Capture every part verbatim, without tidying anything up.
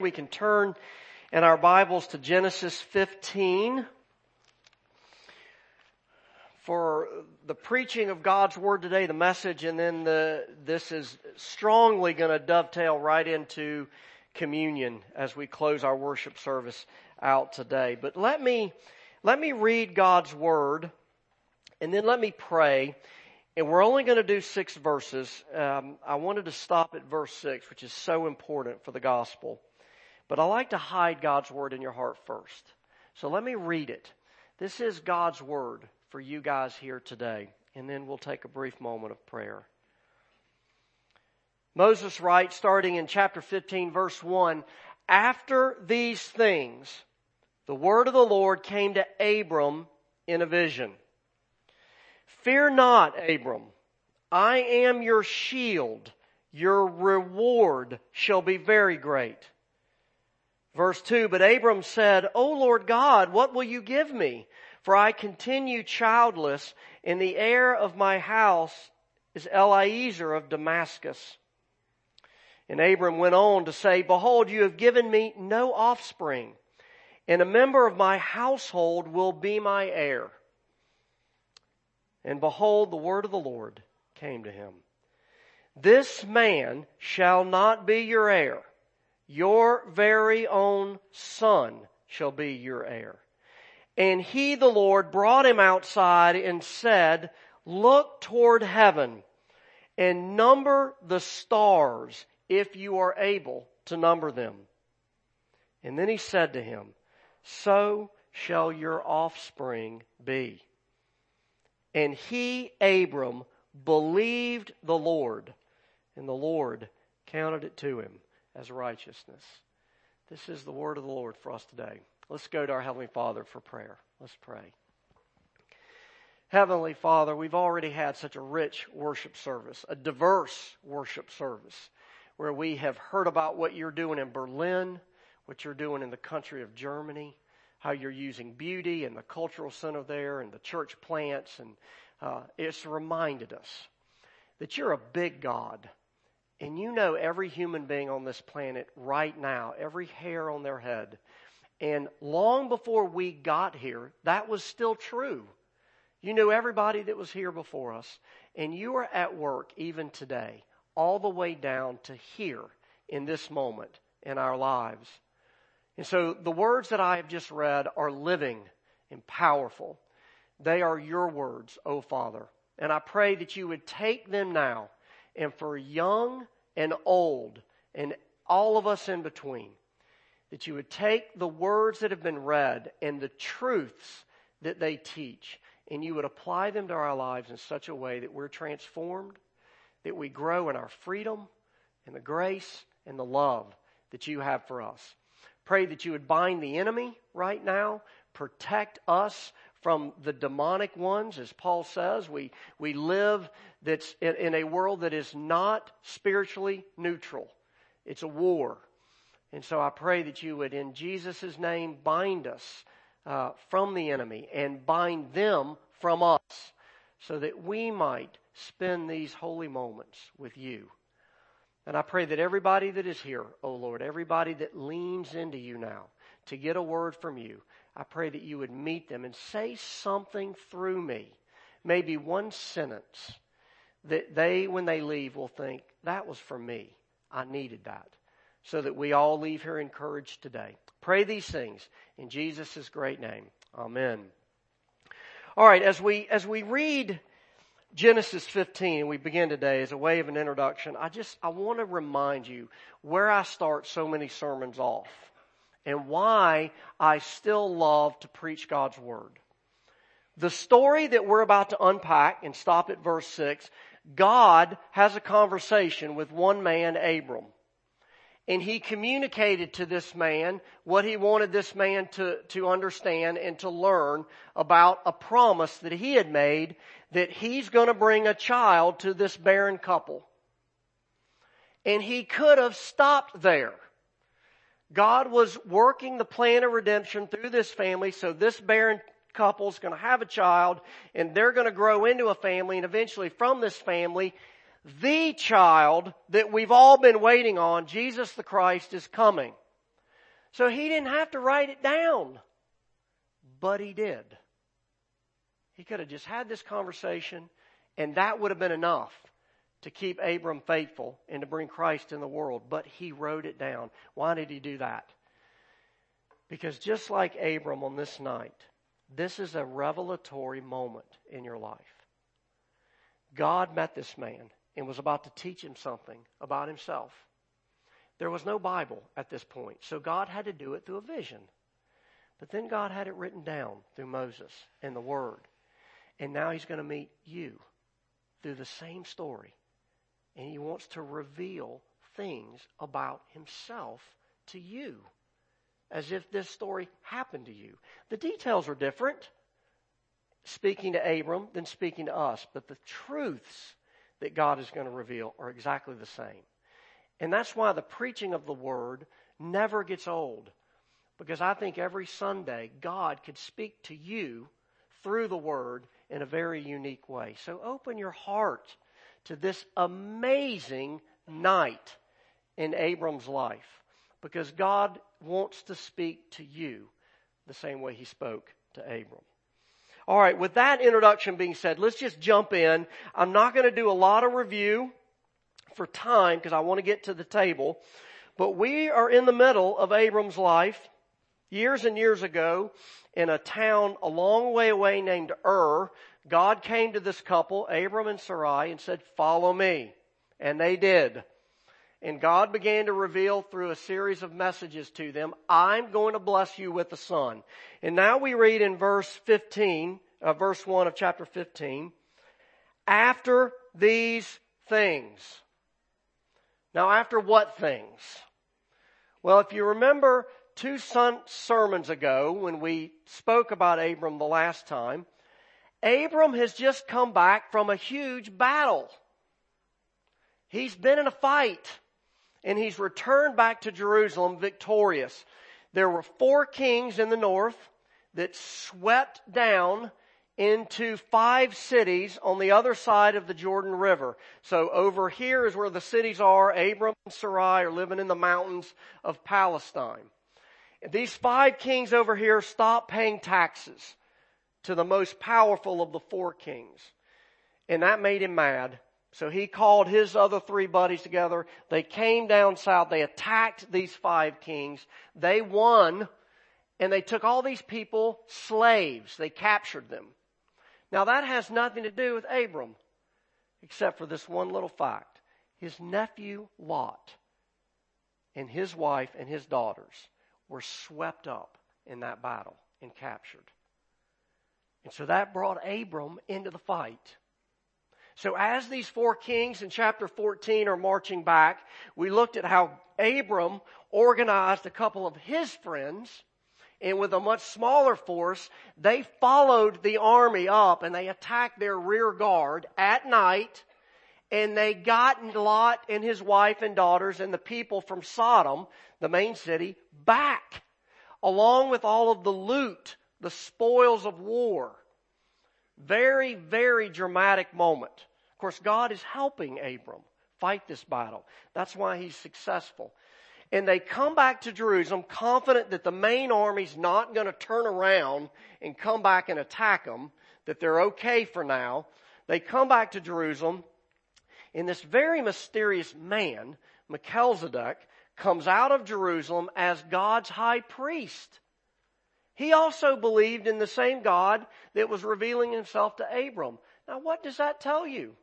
We can turn in our Bibles to Genesis fifteen. For the preaching of God's Word today, the message, and then the, this is strongly going to dovetail right into communion as we close our worship service out today. But let me, let me read God's Word, and then let me pray. And we're only going to do six verses. Um, I wanted to stop at verse six, which is so important for the gospel. But I like to hide God's Word in your heart first. So let me read it. This is God's Word for you guys here today. And then we'll take a brief moment of prayer. Moses writes, starting in chapter fifteen, verse one, "After these things, the word of the Lord came to Abram in a vision. 'Fear not, Abram. I am your shield. Your reward shall be very great.' Verse two, 'But Abram said, O Lord God, what will you give me? For I continue childless, and the heir of my house is Eliezer of Damascus.' And Abram went on to say, 'Behold, you have given me no offspring, and a member of my household will be my heir.' And behold, the word of the Lord came to him. 'This man shall not be your heir. Your very own son shall be your heir.' And he, the Lord, brought him outside and said, 'Look toward heaven and number the stars if you are able to number them.' And then he said to him, 'So shall your offspring be.' And he, Abram, believed the Lord, and the Lord counted it to him as righteousness." This is the word of the Lord for us today. Let's go to our Heavenly Father for prayer. Let's pray. Heavenly Father, we've already had such a rich worship service, a diverse worship service, where we have heard about what you're doing in Berlin, what you're doing in the country of Germany, how you're using beauty and the cultural center there and the church plants. And uh, it's reminded us that you're a big God. And you know every human being on this planet right now, every hair on their head. And long before we got here, that was still true. You knew everybody that was here before us. And you are at work even today, all the way down to here in this moment in our lives. And so the words that I have just read are living and powerful. They are your words, O Father. And I pray that you would take them now, and for young and old and all of us in between, that you would take the words that have been read and the truths that they teach, and you would apply them to our lives in such a way that we're transformed, that we grow in our freedom and the grace and the love that you have for us. Pray that you would bind the enemy right now, protect us from the demonic ones. As Paul says, we, we live that's in, in a world that is not spiritually neutral. It's a war. And so I pray that you would, in Jesus' name, bind us uh, from the enemy and bind them from us, so that we might spend these holy moments with you. And I pray that everybody that is here, oh Lord, everybody that leans into you now to get a word from you, I pray that you would meet them and say something through me, maybe one sentence, that they, when they leave, will think, that was for me. I needed that. So that we all leave here encouraged today. Pray these things in Jesus' great name. Amen. All right, as we, as we read Genesis fifteen, and we begin today as a way of an introduction, I just, I want to remind you where I start so many sermons off and why I still love to preach God's Word. The story that we're about to unpack and stop at verse six, God has a conversation with one man, Abram. And he communicated to this man what he wanted this man to, to understand and to learn about a promise that he had made, that he's going to bring a child to this barren couple. And he could have stopped there. God was working the plan of redemption through this family, so this barren couple's going to have a child, and they're going to grow into a family, and eventually from this family, the child that we've all been waiting on, Jesus the Christ, is coming. So he didn't have to write it down, but he did. He could have just had this conversation, and that would have been enough to keep Abram faithful and to bring Christ in the world. But he wrote it down. Why did he do that? Because just like Abram on this night, this is a revelatory moment in your life. God met this man and was about to teach him something about himself. There was no Bible at this point, so God had to do it through a vision. But then God had it written down through Moses and the Word. And now he's going to meet you through the same story. And he wants to reveal things about himself to you, as if this story happened to you. The details are different, speaking to Abram than speaking to us. But the truths that God is going to reveal are exactly the same. And that's why the preaching of the Word never gets old. Because I think every Sunday God could speak to you through the Word in a very unique way. So open your heart to this amazing night in Abram's life. Because God wants to speak to you the same way he spoke to Abram. All right, with that introduction being said, let's just jump in. I'm not going to do a lot of review for time because I want to get to the table. But we are in the middle of Abram's life years and years ago in a town a long way away named Ur. God came to this couple, Abram and Sarai, and said, "Follow me." And they did. And God began to reveal through a series of messages to them, "I'm going to bless you with a son." And now we read in verse fifteen, uh, verse one of chapter fifteen, "After these things." Now, after what things? Well, if you remember two son- sermons ago when we spoke about Abram the last time, Abram has just come back from a huge battle. He's been in a fight. And he's returned back to Jerusalem victorious. There were four kings in the north that swept down into five cities on the other side of the Jordan River. So over here is where the cities are. Abram and Sarai are living in the mountains of Palestine. And these five kings over here stopped paying taxes to the most powerful of the four kings. And that made him mad. So he called his other three buddies together. They came down south. They attacked these five kings. They won, and they took all these people slaves. They captured them. Now that has nothing to do with Abram, except for this one little fact. His nephew Lot and his wife and his daughters were swept up in that battle and captured. And so that brought Abram into the fight. So as these four kings in chapter fourteen are marching back, we looked at how Abram organized a couple of his friends, and with a much smaller force, they followed the army up and they attacked their rear guard at night, and they got Lot and his wife and daughters and the people from Sodom, the main city, back, along with all of the loot, the spoils of war. Very, very dramatic moment. Of course, God is helping Abram fight this battle. That's why he's successful. And they come back to Jerusalem confident that the main army's not going to turn around and come back and attack them, that they're okay for now. They come back to Jerusalem, and this very mysterious man, Melchizedek, comes out of Jerusalem as God's high priest. He also believed in the same God that was revealing himself to Abram. Now, what does that tell you?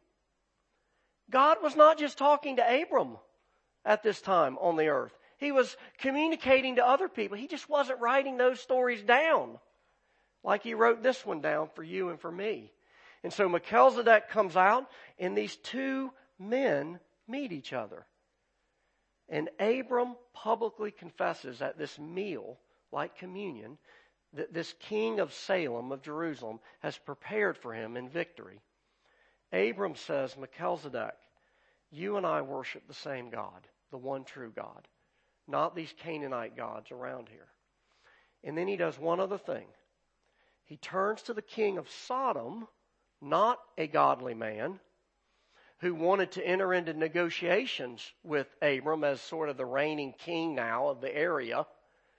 God was not just talking to Abram at this time on the earth. He was communicating to other people. He just wasn't writing those stories down like he wrote this one down for you and for me. And so Melchizedek comes out, and these two men meet each other. And Abram publicly confesses at this meal, like communion, that this king of Salem, of Jerusalem, has prepared for him in victory. Abram says, "Melchizedek, you and I worship the same God, the one true God, not these Canaanite gods around here." And then he does one other thing. He turns to the king of Sodom, not a godly man, who wanted to enter into negotiations with Abram as sort of the reigning king now of the area.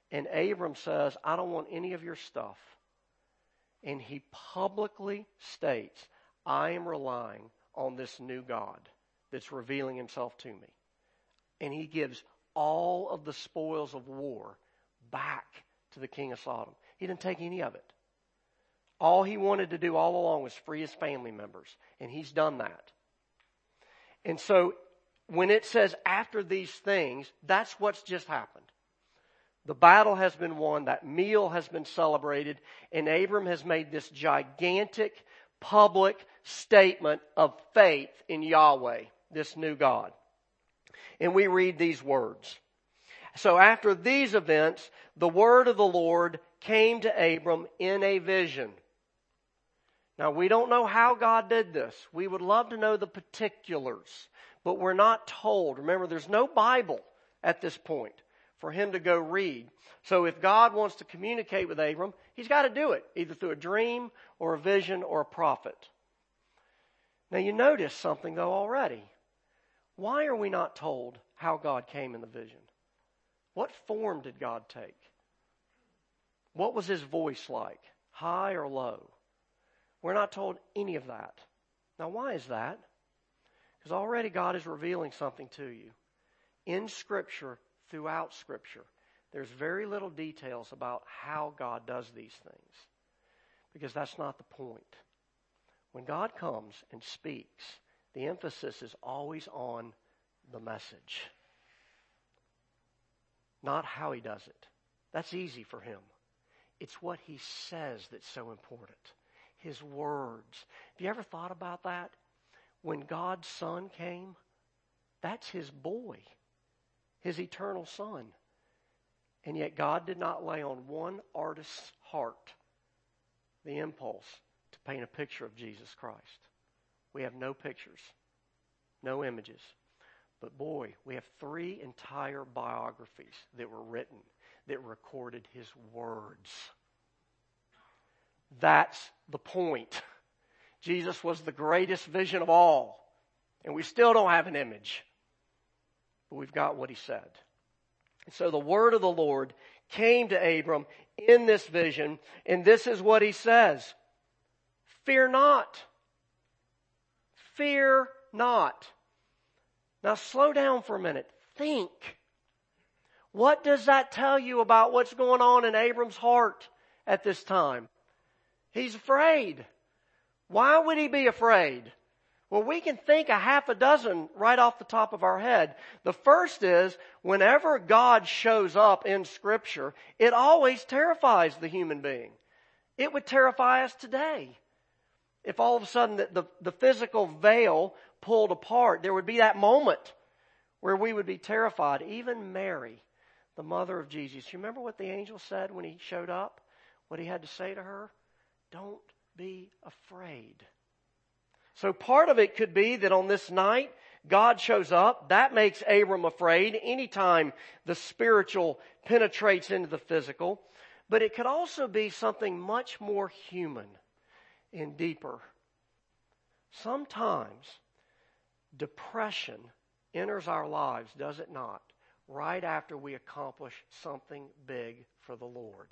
And Abram says, I don't want any of your stuff. And he publicly states, I am relying on this new God that's revealing himself to me. And he gives all of the spoils of war back to the king of Sodom. He didn't take any of it. All he wanted to do all along was free his family members. And he's done that. And so when it says after these things, that's what's just happened. The battle has been won. That meal has been celebrated. And Abram has made this gigantic public statement of faith in Yahweh, this new God. And we read these words. So after these events, the word of the Lord came to Abram in a vision. Now, we don't know how God did this. We would love to know the particulars, but we're not told. Remember, there's no Bible at this point for him to go read. So if God wants to communicate with Abram, he's got to do it, either through a dream or a vision or a prophet. Now, you notice something, though, already. Why are we not told how God came in the vision? What form did God take? What was his voice like? High or low? We're not told any of that. Now, why is that? Because already God is revealing something to you. In Scripture, throughout Scripture, there's very little details about how God does these things. Because that's not the point. When God comes and speaks, the emphasis is always on the message. Not how he does it. That's easy for him. It's what he says that's so important. His words. Have you ever thought about that? When God's Son came, that's his boy. His eternal Son. And yet God did not lay on one artist's heart the impulse to paint a picture of Jesus Christ. We have no pictures, no images. But boy, we have three entire biographies that were written that recorded his words. That's the point. Jesus was the greatest vision of all. And we still don't have an image. But we've got what he said. And so the word of the Lord came to Abram in this vision. And this is what he says. Fear not. Fear not. Now slow down for a minute. Think. What does that tell you about what's going on in Abram's heart at this time? He's afraid. Why would he be afraid? Well, we can think a half a dozen right off the top of our head. The first is, whenever God shows up in Scripture, it always terrifies the human being. It would terrify us today. If all of a sudden the, the, the physical veil pulled apart, there would be that moment where we would be terrified. Even Mary, the mother of Jesus. You remember what the angel said when he showed up? What he had to say to her? Don't be afraid. So part of it could be that on this night, God shows up. That makes Abram afraid anytime the spiritual penetrates into the physical. But it could also be something much more human and deeper. Sometimes depression enters our lives, does it not, right after we accomplish something big for the Lord.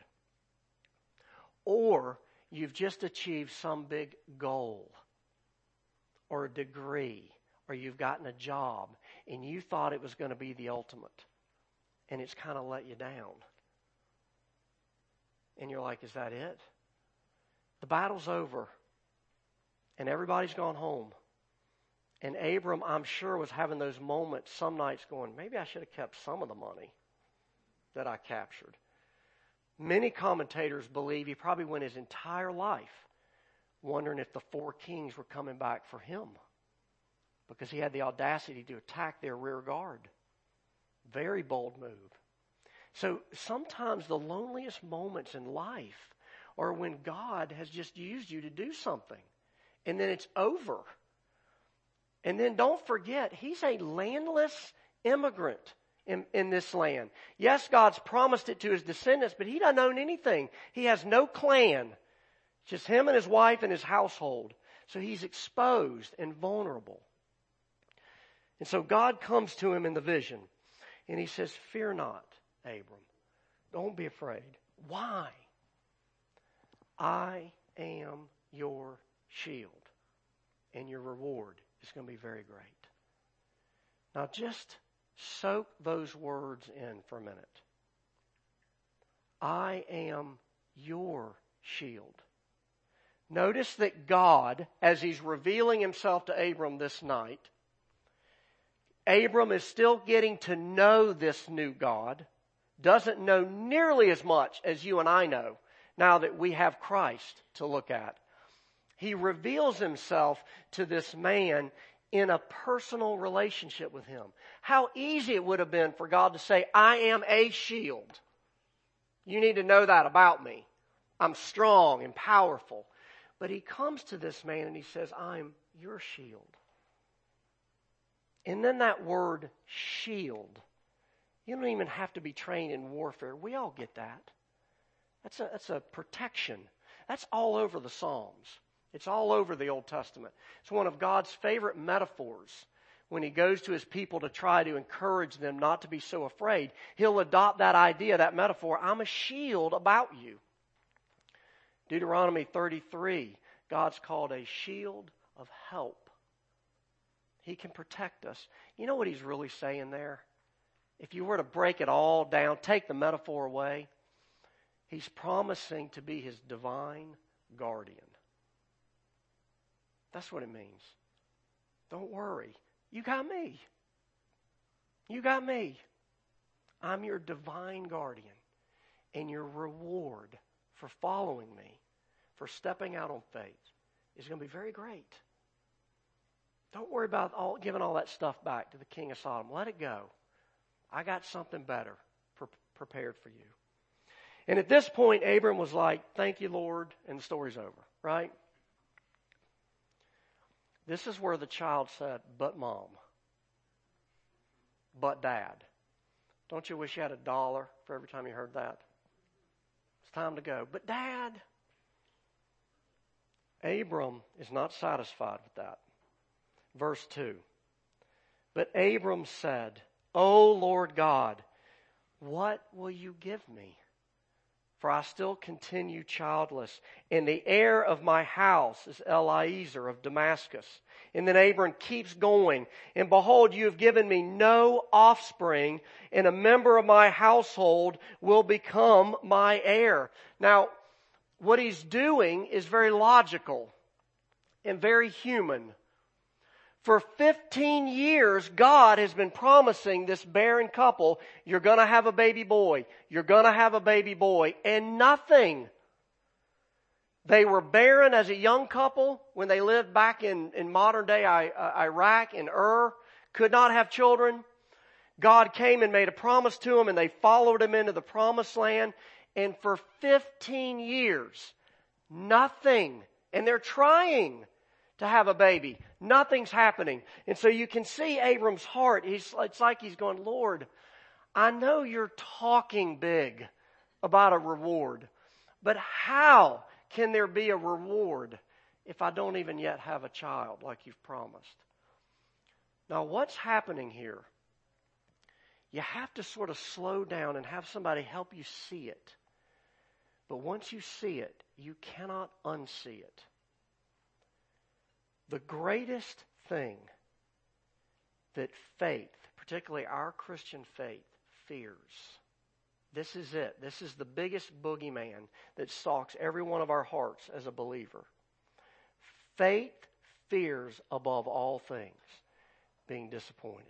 Or you've just achieved some big goal or a degree, or you've gotten a job and you thought it was going to be the ultimate, and it's kind of let you down. And you're like, is that it? The battle's over and everybody's gone home. And Abram, I'm sure, was having those moments some nights going, maybe I should have kept some of the money that I captured. Many commentators believe he probably went his entire life wondering if the four kings were coming back for him, because he had the audacity to attack their rear guard. Very bold move. So sometimes the loneliest moments in life are when God has just used you to do something, and then it's over. And then don't forget, he's a landless immigrant in, in this land. Yes, God's promised it to his descendants, but he doesn't own anything. He has no clan. Just him and his wife and his household. So he's exposed and vulnerable. And so God comes to him in the vision, and he says, fear not, Abram. Don't be afraid. Why? I am your shield, and your reward is going to be very great. Now just soak those words in for a minute. I am your shield. Notice that God, as He's revealing Himself to Abram this night, Abram is still getting to know this new God, doesn't know nearly as much as you and I know now that we have Christ to look at. He reveals Himself to this man in a personal relationship with him. How easy it would have been for God to say, I am a shield. You need to know that about me. I'm strong and powerful. But He comes to this man and He says, I'm your shield. And then that word shield. You don't even have to be trained in warfare. We all get that. That's a, that's a protection. That's all over the Psalms. It's all over the Old Testament. It's one of God's favorite metaphors. When He goes to His people to try to encourage them not to be so afraid, He'll adopt that idea, that metaphor. I'm a shield about you. Deuteronomy thirty-three, God's called a shield of help. He can protect us. You know what He's really saying there? If you were to break it all down, take the metaphor away, He's promising to be His divine guardian. That's what it means. Don't worry. You got me. You got me. I'm your divine guardian. And your reward for following me, for stepping out on faith, is going to be very great. Don't worry about all, giving all that stuff back to the king of Sodom. Let it go. I got something better pre- prepared for you. And at this point, Abram was like, thank you, Lord, and the story's over, right? This is where the child said, but Mom, but Dad. Don't you wish you had a dollar for every time you heard that? It's time to go. But Dad. Abram is not satisfied with that. Verse two. But Abram said, O Lord God, what will you give me? For I still continue childless, and the heir of my house is Eliezer of Damascus. And then Abram keeps going, and behold, you have given me no offspring, and a member of my household will become my heir. Now, what he's doing is very logical and very human. For fifteen years, God has been promising this barren couple, you're going to have a baby boy. You're going to have a baby boy. And nothing. They were barren as a young couple when they lived back in, in modern day Iraq, in Ur. Could not have children. God came and made a promise to them, and they followed Him into the promised land. And for fifteen years, nothing. And they're trying to have a baby. Nothing's happening. And so you can see Abram's heart. He's, it's like he's going, Lord, I know you're talking big about a reward, but how can there be a reward if I don't even yet have a child like you've promised? Now, what's happening here? You have to sort of slow down and have somebody help you see it. But once you see it, you cannot unsee it. The greatest thing that faith, particularly our Christian faith, fears, this is it. This is the biggest boogeyman that stalks every one of our hearts as a believer. Faith fears above all things being disappointed.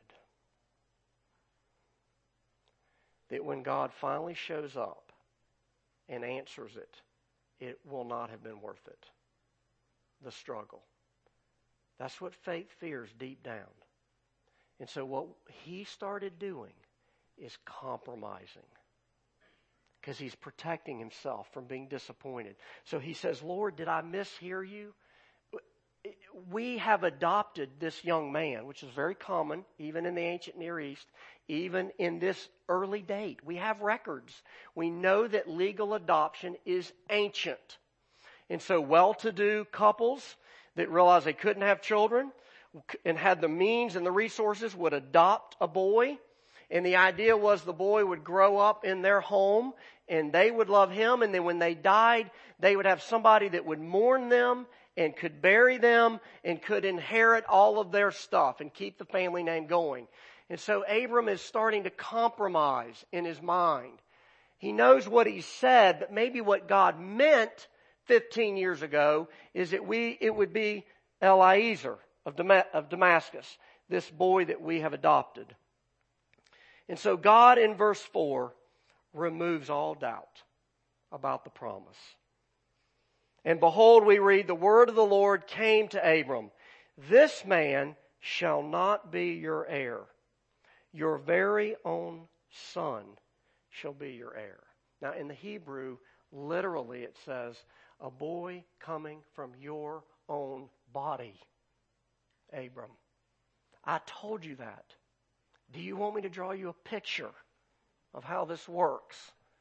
That when God finally shows up and answers it, it will not have been worth it. The struggle. That's what faith fears deep down. And so what he started doing is compromising. Because he's protecting himself from being disappointed. So he says, Lord, did I mishear you? We have adopted this young man, which is very common, even in the ancient Near East, even in this early date. We have records. We know that legal adoption is ancient. And so well-to-do couples that realized they couldn't have children and had the means and the resources would adopt a boy. And the idea was the boy would grow up in their home and they would love him. And then when they died, they would have somebody that would mourn them and could bury them and could inherit all of their stuff and keep the family name going. And so Abram is starting to compromise in his mind. He knows what he said, but maybe what God meant fifteen years ago is that we, it would be Eliezer of Damascus, this boy that we have adopted. And so God in verse four removes all doubt about the promise. And behold, we read, the word of the Lord came to Abram. This man shall not be your heir. Your very own son shall be your heir. Now in the Hebrew, literally it says, a boy coming from your own body, Abram. I told you that. Do you want me to draw you a picture of how this works?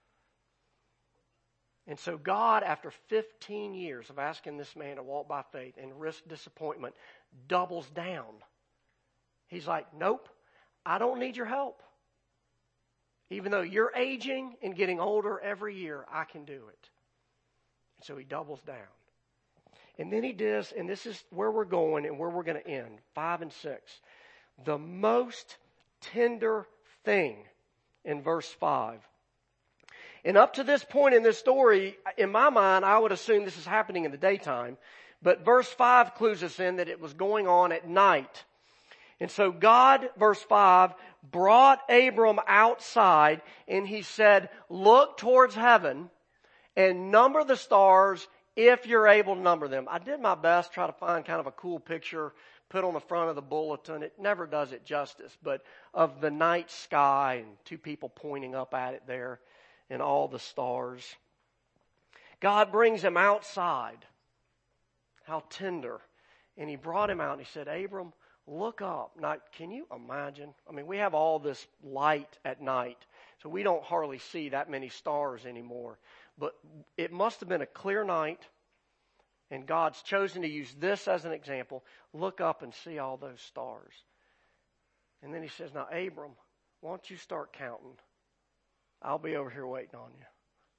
And so God, after fifteen years of asking this man to walk by faith and risk disappointment, doubles down. He's like, nope, I don't need your help. Even though you're aging and getting older every year, I can do it. And so he doubles down. And then he does, and this is where we're going and where we're going to end, five and six. The most tender thing in verse five. And up to this point in this story, in my mind, I would assume this is happening in the daytime. But verse five clues us in that it was going on at night. And so God, verse five, brought Abram outside and he said, look towards heaven and number the stars if you're able to number them. I did my best, try to find kind of a cool picture, put on the front of the bulletin. It never does it justice, but of the night sky and two people pointing up at it there and all the stars. God brings him outside. How tender. And he brought him out and he said, Abram, look up. Now, can you imagine? I mean, we have all this light at night, so we don't hardly see that many stars anymore. But it must have been a clear night, and God's chosen to use this as an example. Look up and see all those stars. And then he says, now, Abram, why don't you start counting? I'll be over here waiting on you.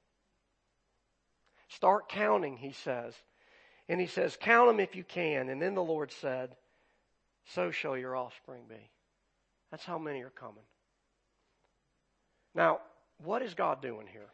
Start counting, he says. And he says, count them if you can. And then the Lord said, so shall your offspring be. That's how many are coming. Now, what is God doing here?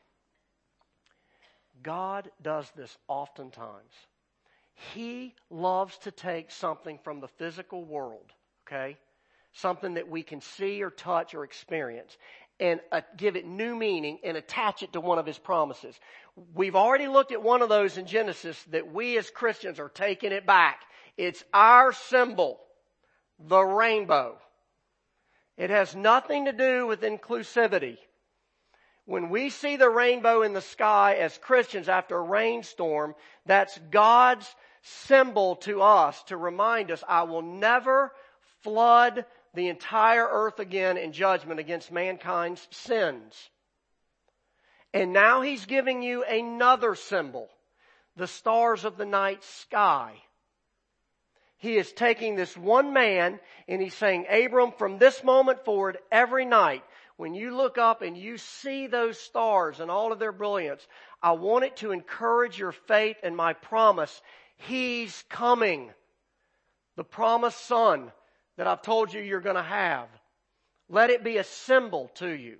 God does this oftentimes. He loves to take something from the physical world, okay? Something that we can see or touch or experience, and uh, give it new meaning and attach it to one of his promises. We've already looked at one of those in Genesis that we as Christians are taking it back. It's our symbol, the rainbow. It has nothing to do with inclusivity. When we see the rainbow in the sky as Christians after a rainstorm, that's God's symbol to us to remind us, I will never flood the entire earth again in judgment against mankind's sins. And now he's giving you another symbol, the stars of the night sky. He is taking this one man and he's saying, Abram, from this moment forward, every night, when you look up and you see those stars and all of their brilliance, I want it to encourage your faith and my promise. He's coming. The promised son that I've told you you're going to have. Let it be a symbol to you.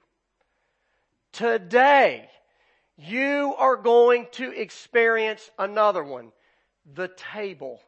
Today, you are going to experience another one. The table.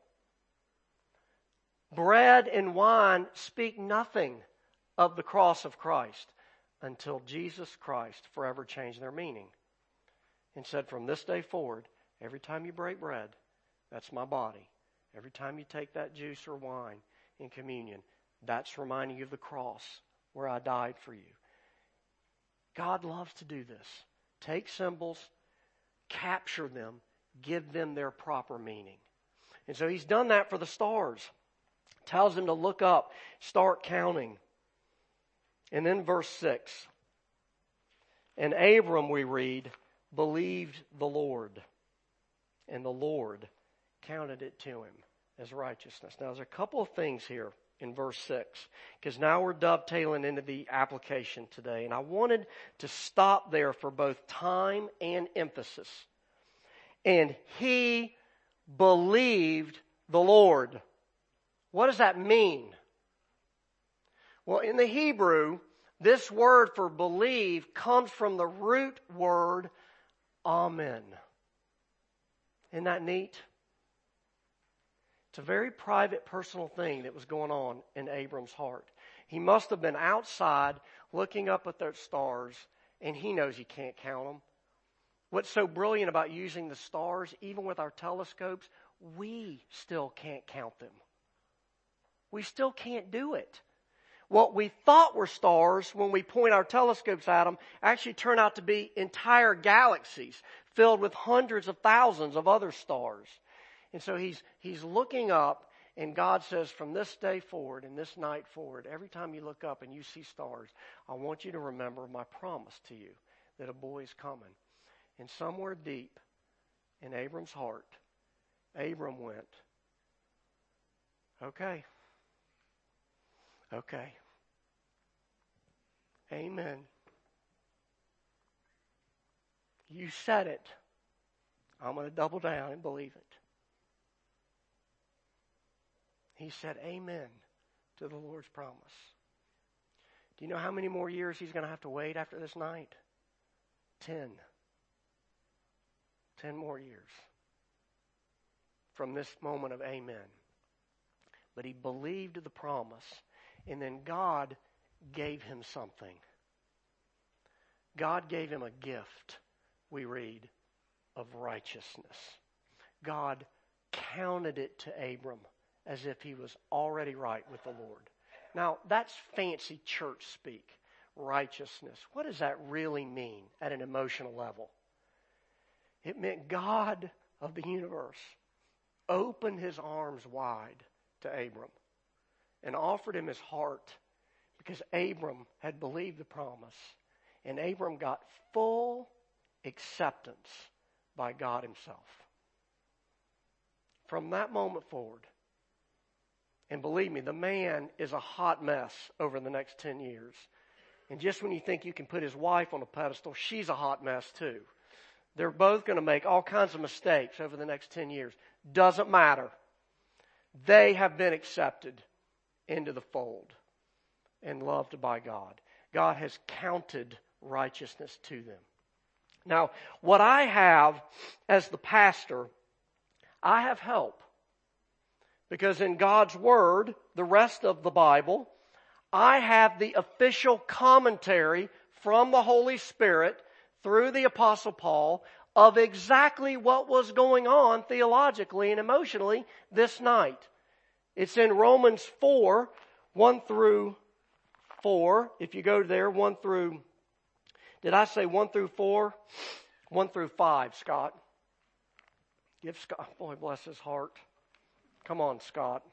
Bread and wine speak nothing of the cross of Christ until Jesus Christ forever changed their meaning and said, from this day forward, every time you break bread, that's my body. Every time you take that juice or wine in communion, that's reminding you of the cross where I died for you. God loves to do this. Take symbols, capture them, give them their proper meaning. And so he's done that for the stars. Tells them to look up, start counting. And then verse six. And Abram, we read, believed the Lord, and the Lord counted it to him as righteousness. Now, there's a couple of things here in verse six. Because now we're dovetailing into the application today. And I wanted to stop there for both time and emphasis. And he believed the Lord. What does that mean? Well, in the Hebrew, this word for believe comes from the root word amen. Isn't that neat? It's a very private, personal thing that was going on in Abram's heart. He must have been outside looking up at those stars, and he knows he can't count them. What's so brilliant about using the stars, even with our telescopes, we still can't count them. We still can't do it. What we thought were stars when we point our telescopes at them actually turn out to be entire galaxies filled with hundreds of thousands of other stars. And so he's he's looking up, and God says, from this day forward and this night forward, every time you look up and you see stars, I want you to remember my promise to you that a boy is coming. And somewhere deep in Abram's heart, Abram went, okay, okay, amen. You said it. I'm going to double down and believe it. He said amen to the Lord's promise. Do you know how many more years he's going to have to wait after this night? Ten. Ten more years from this moment of amen. But he believed the promise, and then God gave him something. God gave him a gift, we read, of righteousness. God counted it to Abram as if he was already right with the Lord. Now, that's fancy church speak, righteousness. What does that really mean at an emotional level? It meant God of the universe opened his arms wide to Abram and offered him his heart because Abram had believed the promise, and Abram got full acceptance by God himself. From that moment forward, and believe me, the man is a hot mess over the next ten years. And just when you think you can put his wife on a pedestal, she's a hot mess too. They're both going to make all kinds of mistakes over the next ten years. Doesn't matter. They have been accepted into the fold and loved by God. God has counted righteousness to them. Now, what I have as the pastor, I have help. Because in God's Word, the rest of the Bible, I have the official commentary from the Holy Spirit through the Apostle Paul of exactly what was going on theologically and emotionally this night. It's in Romans four, one through four. If you go there, one through, did I say one through four? One through five, Scott. Give Scott, boy bless his heart. Come on, Scott.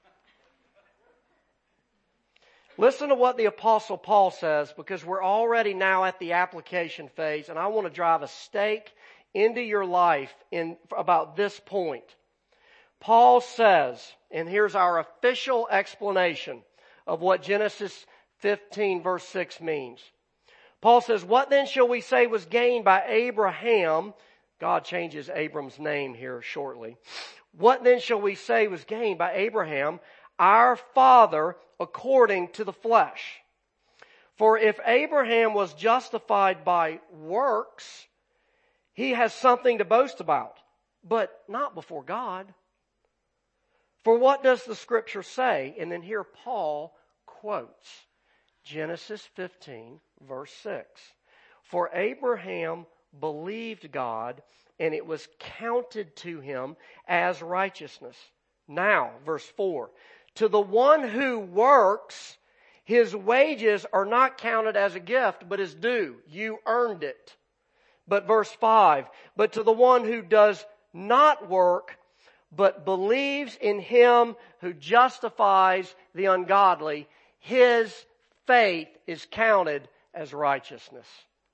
Listen to what the Apostle Paul says, because we're already now at the application phase, and I want to drive a stake into your life in about this point. Paul says, and here's our official explanation of what Genesis fifteen verse six means. Paul says, what then shall we say was gained by Abraham? God changes Abram's name here shortly. What then shall we say was gained by Abraham, our father, according to the flesh? For if Abraham was justified by works, he has something to boast about, but not before God. For what does the Scripture say? And then here Paul quotes Genesis fifteen, verse six. For Abraham believed God, and it was counted to him as righteousness. Now, verse four. To the one who works, his wages are not counted as a gift, but as due. You earned it. But verse five. But to the one who does not work, but believes in him who justifies the ungodly, his faith is counted as righteousness.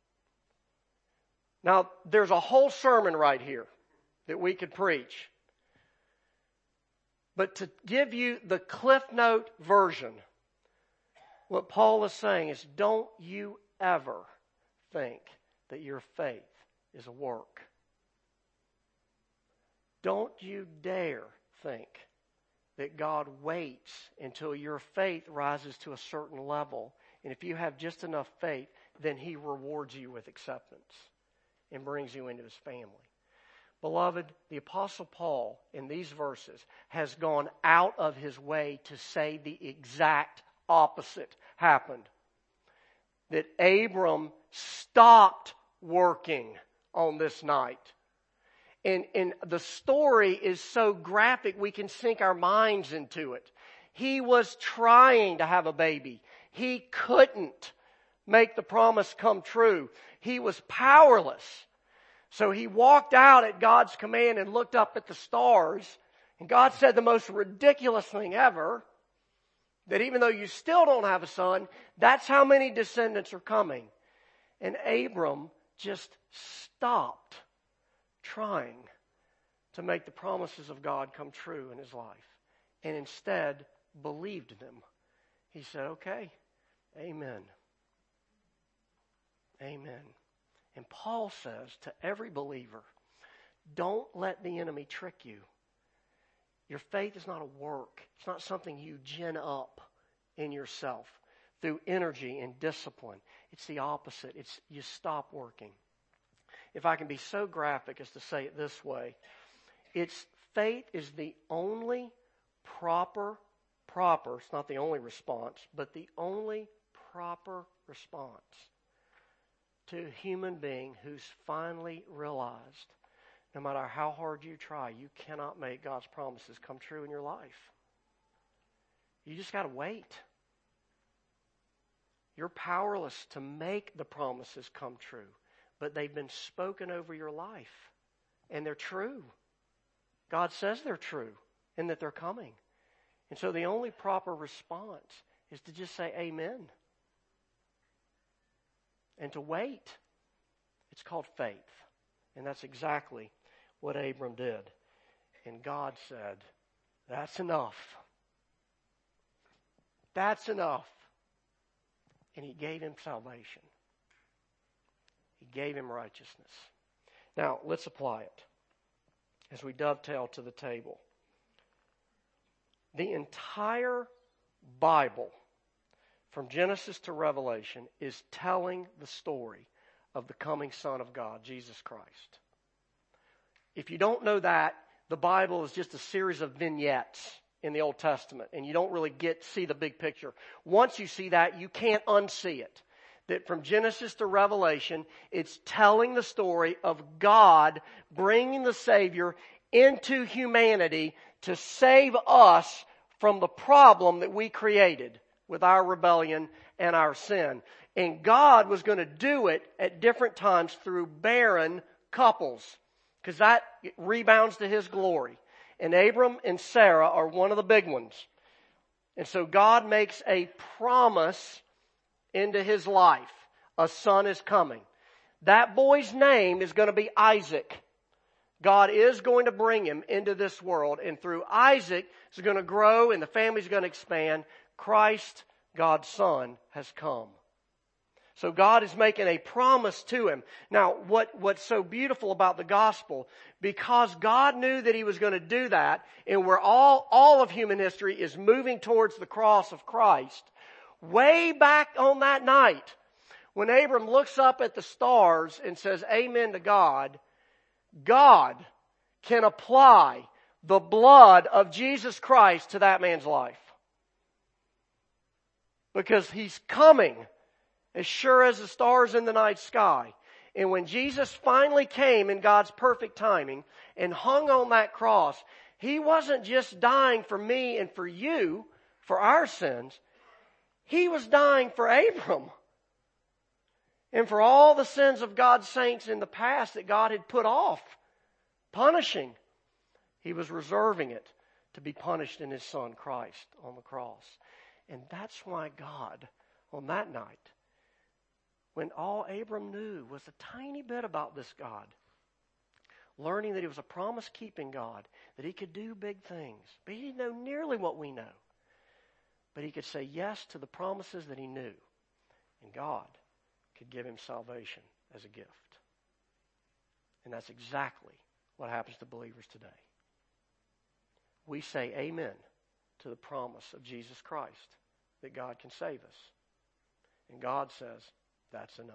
Now, there's a whole sermon right here that we could preach. But to give you the Cliff Note version, what Paul is saying is, don't you ever think that your faith is a work. Don't you dare think that God waits until your faith rises to a certain level. And if you have just enough faith, then He rewards you with acceptance and brings you into His family. Beloved, the Apostle Paul in these verses has gone out of his way to say the exact opposite happened. That Abram stopped working on this night. And, and the story is so graphic we can sink our minds into it. He was trying to have a baby. He couldn't make the promise come true. He was powerless. So he walked out at God's command and looked up at the stars. And God said the most ridiculous thing ever. That even though you still don't have a son, that's how many descendants are coming. And Abram just stopped trying to make the promises of God come true in his life. And instead believed them. He said, okay, amen. Amen. And Paul says to every believer, don't let the enemy trick you. Your faith is not a work. It's not something you gin up in yourself through energy and discipline. It's the opposite. It's you stop working. If I can be so graphic as to say it this way, it's faith is the only proper, proper, it's not the only response, but the only proper response to a human being who's finally realized no matter how hard you try, you cannot make God's promises come true in your life. You just got to wait. You're powerless to make the promises come true, but they've been spoken over your life, and they're true. God says they're true and that they're coming. And so the only proper response is to just say amen and to wait. It's called faith, and that's exactly what Abram did. And God said, that's enough. That's enough. And He gave him salvation. He gave him righteousness. Now, let's apply it as we dovetail to the table. The entire Bible, from Genesis to Revelation, is telling the story of the coming Son of God, Jesus Christ. If you don't know that, the Bible is just a series of vignettes in the Old Testament, and you don't really get see the big picture. Once you see that, you can't unsee it. That from Genesis to Revelation, it's telling the story of God bringing the Savior into humanity to save us from the problem that we created with our rebellion and our sin. And God was going to do it at different times through barren couples, because that rebounds to His glory. And Abram and Sarah are one of the big ones. And so God makes a promise into his life. A son is coming. That boy's name is going to be Isaac. God is going to bring him into this world. And through Isaac, it's going to grow and the family's going to expand. Christ, God's Son, has come. So God is making a promise to him. Now, what, what's so beautiful about the gospel, because God knew that He was going to do that, and where all, all of human history is moving towards the cross of Christ, way back on that night, when Abram looks up at the stars and says, amen to God, God can apply the blood of Jesus Christ to that man's life. Because He's coming as sure as the stars in the night sky. And when Jesus finally came in God's perfect timing and hung on that cross, He wasn't just dying for me and for you, for our sins. He was dying for Abram and for all the sins of God's saints in the past that God had put off, punishing. He was reserving it to be punished in His Son Christ on the cross. And that's why God, on that night, when all Abram knew was a tiny bit about this God, learning that He was a promise-keeping God, that He could do big things. But He didn't know nearly what we know. But he could say yes to the promises that he knew. And God could give him salvation as a gift. And that's exactly what happens to believers today. We say amen to the promise of Jesus Christ that God can save us. And God says, that's enough.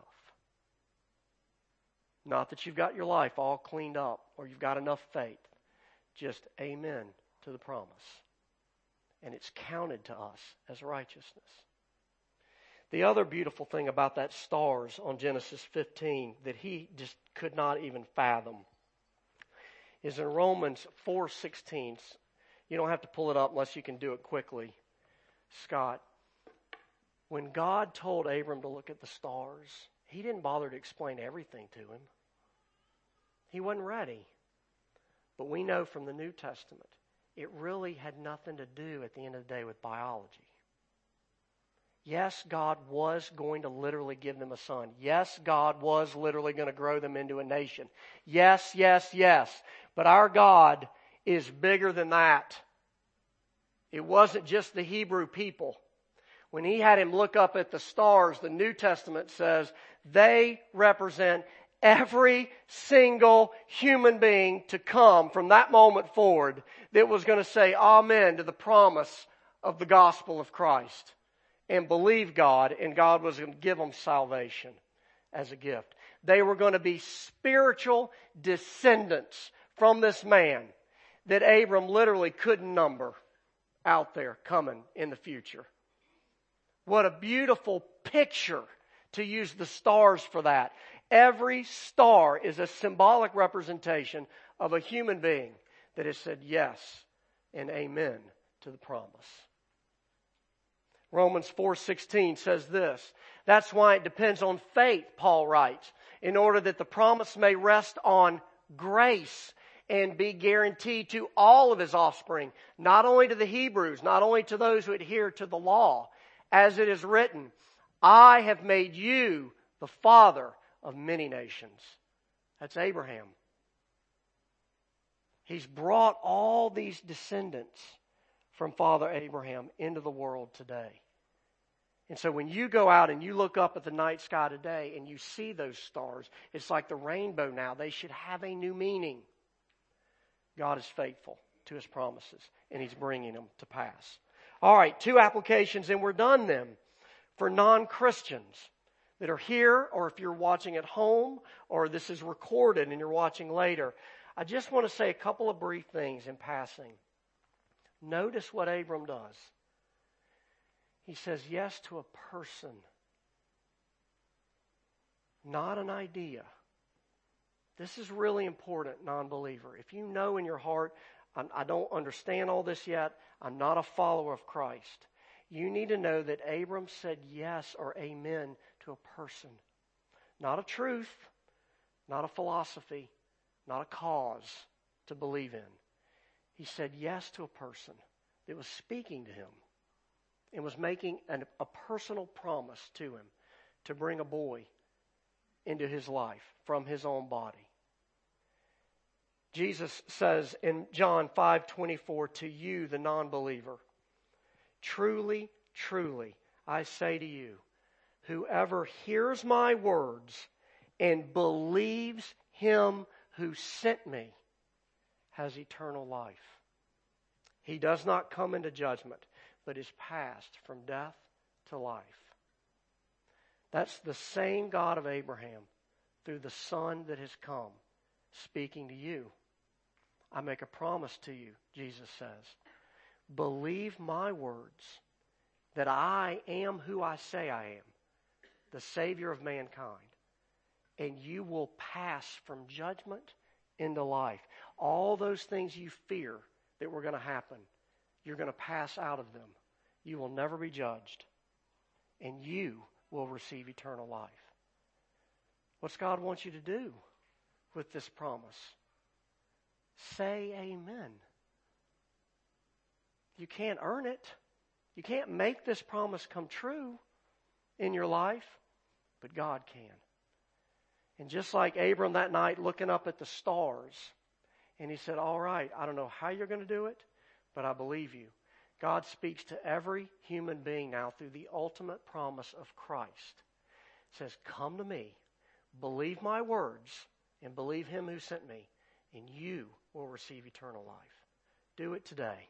Not that you've got your life all cleaned up or you've got enough faith. Just amen to the promise. And it's counted to us as righteousness. The other beautiful thing about that stars on Genesis fifteen that he just could not even fathom is in Romans four sixteen. You don't have to pull it up unless you can do it quickly, Scott. When God told Abram to look at the stars, he didn't bother to explain everything to him. He wasn't ready. But we know from the New Testament, it really had nothing to do at the end of the day with biology. Yes, God was going to literally give them a son. Yes, God was literally going to grow them into a nation. Yes, yes, yes. But our God is bigger than that. It wasn't just the Hebrew people. When he had him look up at the stars, the New Testament says they represent every single human being to come from that moment forward that was going to say amen to the promise of the gospel of Christ and believe God, and God was going to give them salvation as a gift. They were going to be spiritual descendants from this man that Abram literally couldn't number out there coming in the future. What a beautiful picture to use the stars for that. Every star is a symbolic representation of a human being that has said yes and amen to the promise. Romans four sixteen says this. That's why it depends on faith, Paul writes, in order that the promise may rest on grace and be guaranteed to all of his offspring, not only to the Hebrews, not only to those who adhere to the law, as it is written, I have made you the father of many nations. That's Abraham. He's brought all these descendants from Father Abraham into the world today. And so when you go out and you look up at the night sky today and you see those stars, it's like the rainbow now. They should have a new meaning. God is faithful to his promises, and he's bringing them to pass. All right, two applications, and we're done then. For non-Christians that are here, or if you're watching at home, or this is recorded and you're watching later, I just want to say a couple of brief things in passing. Notice what Abram does. He says yes to a person, not an idea. This is really important, non-believer. If you know in your heart, I don't understand all this yet, I'm not a follower of Christ, you need to know that Abram said yes or amen to a person. Not a truth, not a philosophy, not a cause to believe in. He said yes to a person that was speaking to him and was making an, a personal promise to him to bring a boy into his life from his own body. Jesus says in John five twenty-four, to you, the non-believer, truly, truly, I say to you, whoever hears my words and believes him who sent me has eternal life. He does not come into judgment, but is passed from death to life. That's the same God of Abraham through the Son that has come, speaking to you. I make a promise to you, Jesus says. Believe my words that I am who I say I am, the Savior of mankind, and you will pass from judgment into life. All those things you fear that were going to happen, you're going to pass out of them. You will never be judged, and you will receive eternal life. What's God want you to do with this promise? Say amen. You can't earn it. You can't make this promise come true in your life, but God can. And just like Abram that night looking up at the stars, and he said, all right, I don't know how you're going to do it, but I believe you. God speaks to every human being now through the ultimate promise of Christ. It says, come to me, believe my words, and believe him who sent me, and you will receive eternal life. Do it today,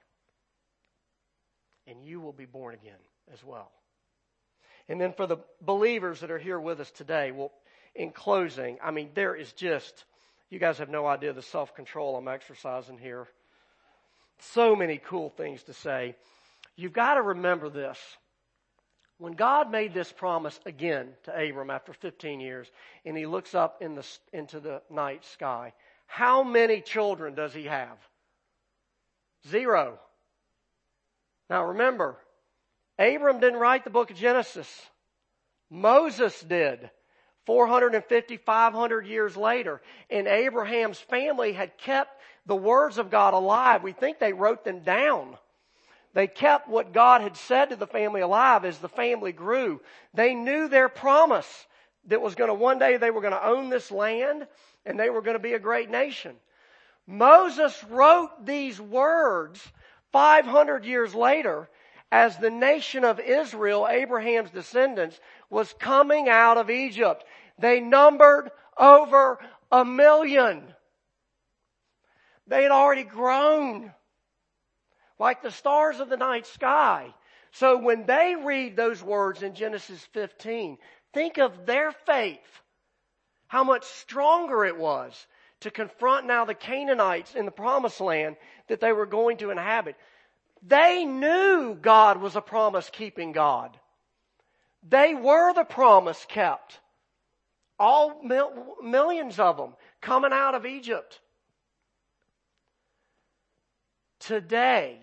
and you will be born again as well. And then for the believers that are here with us today, well, in closing, I mean, there is just, you guys have no idea the self-control I'm exercising here. So many cool things to say. You've got to remember this. When God made this promise again to Abram after fifteen years, and he looks up in the, into the night sky, how many children does he have? Zero. Now remember, Abram didn't write the book of Genesis. Moses did. four hundred fifty, five hundred years later. And Abraham's family had kept the words of God alive. We think they wrote them down. They kept what God had said to the family alive as the family grew. They knew their promise that was going to, one day they were going to own this land and they were going to be a great nation. Moses wrote these words five hundred years later as the nation of Israel, Abraham's descendants, was coming out of Egypt. They numbered over a million. They had already grown like the stars of the night sky. So when they read those words in Genesis fifteen, think of their faith, how much stronger it was to confront now the Canaanites in the promised land that they were going to inhabit. They knew God was a promise-keeping God. They were the promise kept. All mil- millions of them coming out of Egypt. Today,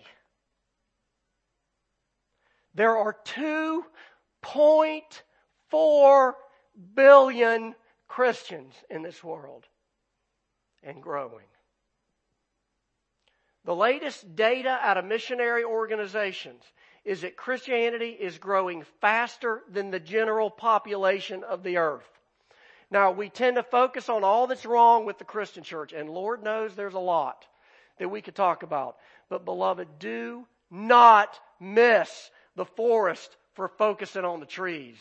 there are two point four billion Christians in this world and growing. The latest data out of missionary organizations is that Christianity is growing faster than the general population of the earth. Now, we tend to focus on all that's wrong with the Christian church, and Lord knows there's a lot that we could talk about. But beloved, do not miss the forest for focusing on the trees.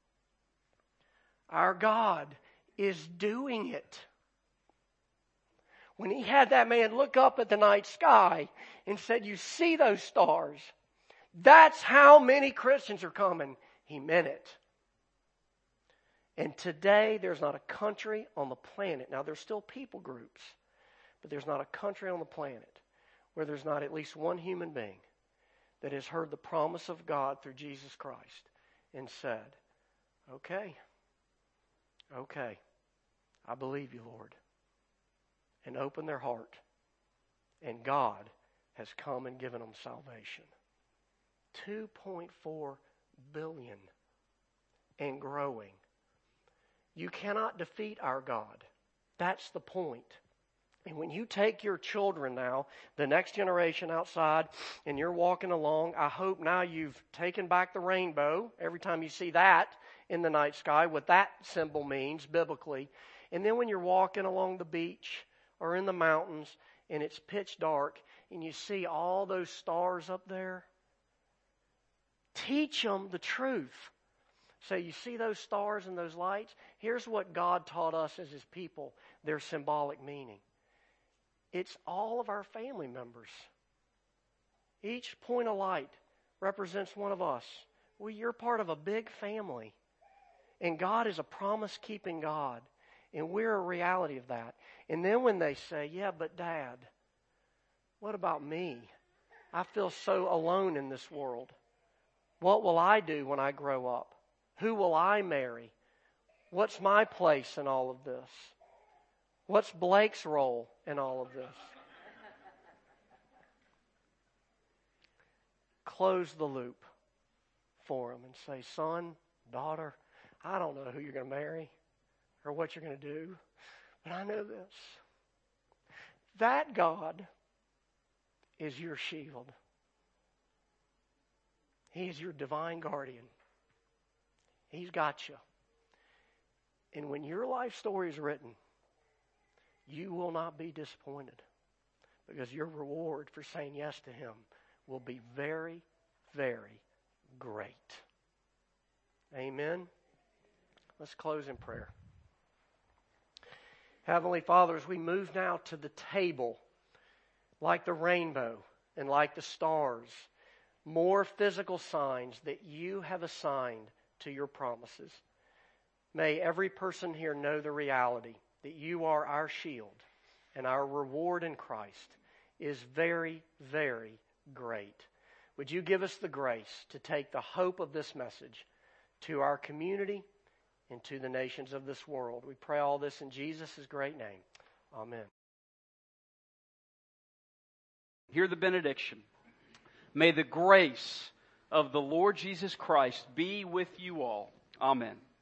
Our God is doing it. When he had that man look up at the night sky and said, you see those stars? That's how many Christians are coming. He meant it. And today, there's not a country on the planet. Now, there's still people groups, but there's not a country on the planet where there's not at least one human being that has heard the promise of God through Jesus Christ and said, okay, okay, I believe you, Lord. And open their heart. And God has come and given them salvation. two point four billion and growing. You cannot defeat our God. That's the point. And when you take your children now, the next generation outside, and you're walking along, I hope now you've taken back the rainbow every time you see that in the night sky, what that symbol means biblically. And then when you're walking along the beach or in the mountains and it's pitch dark and you see all those stars up there, teach them the truth. So you see those stars and those lights? Here's what God taught us as his people, their symbolic meaning. It's all of our family members. Each point of light represents one of us. Well, you're part of a big family. And God is a promise-keeping God. And we're a reality of that. And then when they say, yeah, but Dad, what about me? I feel so alone in this world. What will I do when I grow up? Who will I marry? What's my place in all of this? What's Blake's role in all of this? Close the loop for them and say, son, daughter, I don't know who you're going to marry or what you're going to do, but I know this. That God is your shield. He is your divine guardian. He's got you. And when your life story is written, you will not be disappointed, because your reward for saying yes to Him will be very, very great. Amen. Let's close in prayer. Heavenly Father, as we move now to the table, like the rainbow and like the stars, more physical signs that you have assigned to your promises. May every person here know the reality that you are our shield, and our reward in Christ is very, very great. Would you give us the grace to take the hope of this message to our community and to the nations of this world? We pray all this in Jesus' great name. Amen. Hear the benediction. May the grace of the Lord Jesus Christ be with you all. Amen.